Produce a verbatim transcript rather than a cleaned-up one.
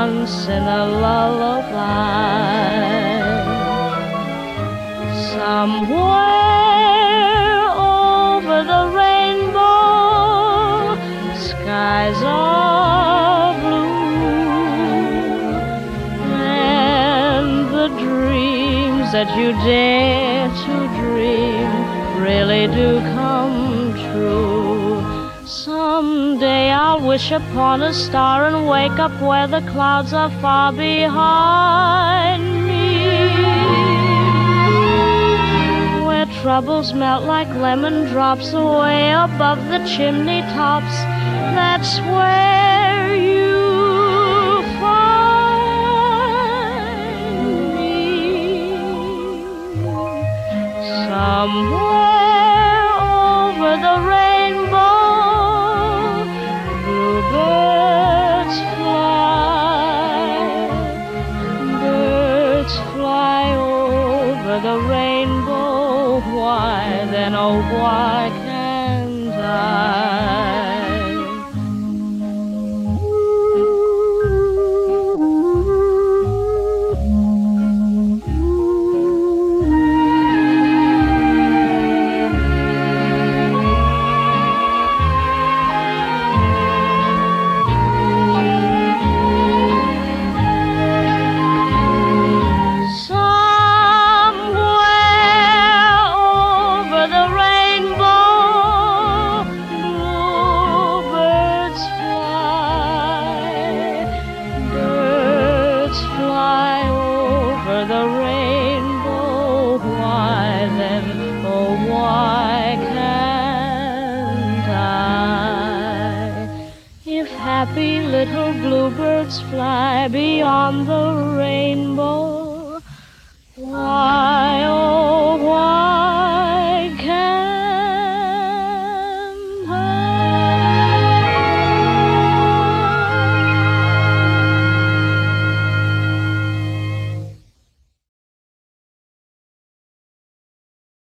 once in a lullaby. Somewhere over the rainbow, skies are blue, and the dreams that you dare to dream really do come true. Someday I'll wish upon a star and wake up where the clouds are far behind me, where troubles melt like lemon drops away above the chimney tops. That's where you find me. Somewhere over the rainbow, bluebirds fly, birds fly over the rainbow. Why then, oh why can't I? The rainbow, why then, oh why can't I? If happy little bluebirds fly beyond the rainbow, why, oh why